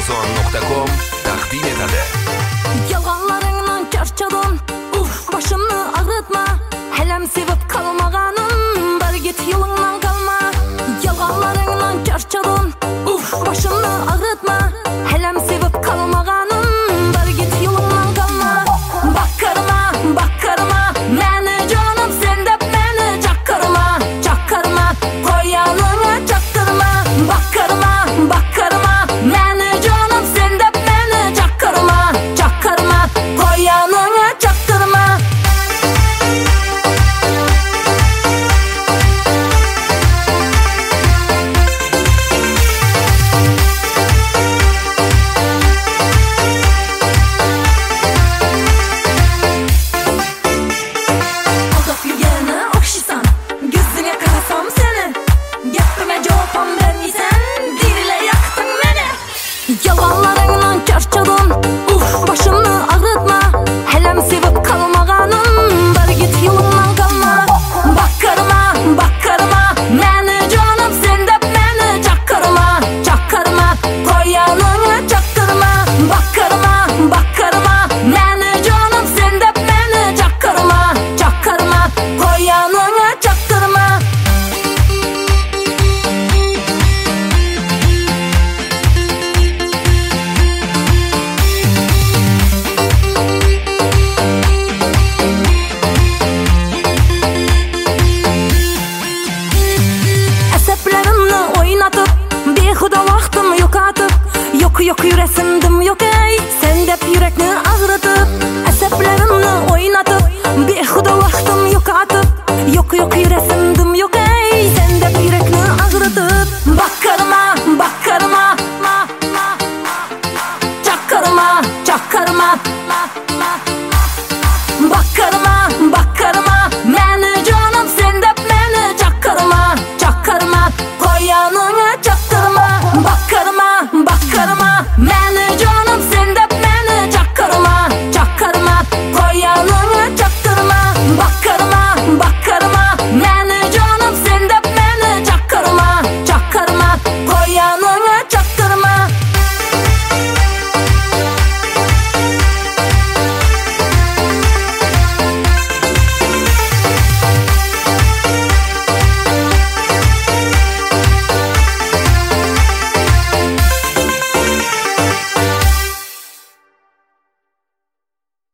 Amazon.com taqdim etadi. Yalganlaringdan charchadim, başımni ag'ritma. Halam sevib qalmaganim, bir git yo'lingdan qalma. Yalganlaringdan charchadim, başımni ag'ritma. Halam sevib qalmaganim, bir git yo'lingdan qalma. Bakkarma, bakkarma, meni jonim sen deb meni chaqirma, chaqirma, qo'yaningga chaqirma. Bakkarma, bakkarma, meni jonim sen deb meni chaqirma, chaqirma, qo'yaningga chaqirma. Aldab yurgani o'xshisan, ko'zingga qarasam seni, gapimga javob ham bermaysan, dirile yoqding meni. Yalganlaringdan charchadim, başımni ag'ritma. Halam sevib qalmaganim, bir git yo'lingdan qalma. Bakkarma, bakkarma, meni jonim sen deb meni chaqirma, chaqirma, qo'yaningga chaqirma. Bakkarma, bakkarma, meni jonim sen deb meni chaqirma, chaqirma, qo'yaningga chaqirma. Asaplarimni o'ynatib, behuda vaqtim yo'qotib, yo'q yo'q yurasimdim yo'q